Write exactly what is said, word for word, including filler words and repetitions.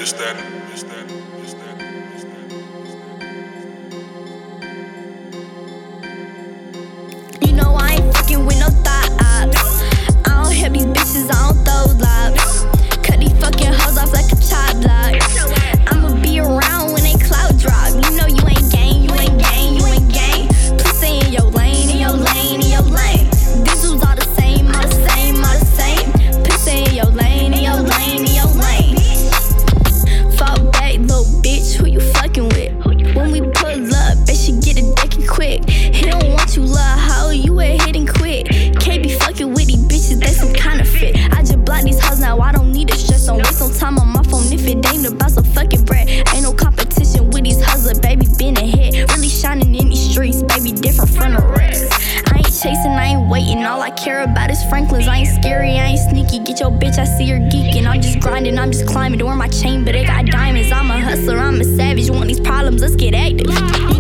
It's that, it's that, it's that, it's that. You know I ain't fucking with no thoughts. I don't help these bitches, I don't throw lobs. Cut these fucking hoes off like a chop block. I'ma be around when they clout drop. You know you ain't gang, you ain't gang, you ain't gang. Please stay in your lane, in your lane, in your lane. These dudes all the same, all the same, all the same. Please stay in your lane, in your lane, in your lane. Fall back, little bitch, who you fucking with? When we pull up, bet she get a decking quick. He don't want you, love hoe, you a hit and quit. Can't be fucking with these bitches, they some kind of fit. I just block these hoes now, I don't need to stress. Don't waste no time on my phone if it ain't about some fucking bread. Ain't no competition with these hustler, baby, been a hit. Really shining in these streets, baby, different from the rest. I ain't chasing, I ain't waiting, all I care about is Franklin's. I ain't scary, I ain't sneaky, get your bitch, I see her geeking. I'm just grinding, I'm just climbing, to wear my chain, but it got diamonds. I'm a hustler, I'm a savage, want these problems, let's get active.